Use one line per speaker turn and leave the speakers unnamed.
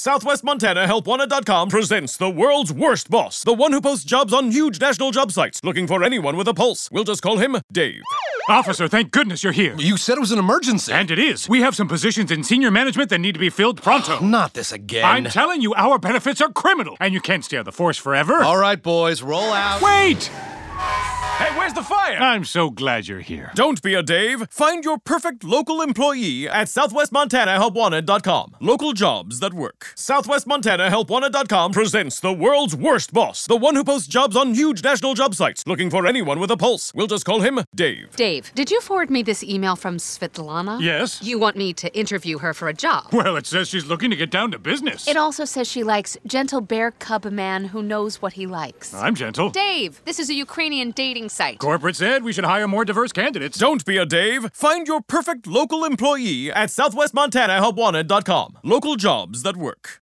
Southwest Montana HelpWanted.com presents the world's worst boss, the one who posts jobs on huge national job sites, looking for anyone with a pulse. We'll just call him Dave.
Officer, thank goodness you're here.
You said it was an emergency.
And it is. We have some positions in senior management that need to be filled pronto.
Not this again.
I'm telling you, our benefits are criminal, and you can't stay on the force forever.
All right, boys, roll out.
Wait!
Hey, where's the fire?
I'm so glad you're here.
Don't be a Dave. Find your perfect local employee at SouthwestMontanaHelpWanted.com. Local jobs that work. Southwest Montana HelpWanted.com presents the world's worst boss, the one who posts jobs on huge national job sites, looking for anyone with a pulse. We'll just call him Dave.
Dave, did you forward me this email from Svetlana?
Yes?
You want me to interview her for a job?
Well, it says she's looking to get down to business.
It also says she likes gentle bear cub man who knows what he likes.
I'm gentle.
Dave, this is a Ukrainian dating site.
Corporate said we should hire more diverse candidates.
Don't be a Dave. Find your perfect local employee at SouthwestMontanaHelpWanted.com. Local jobs that work.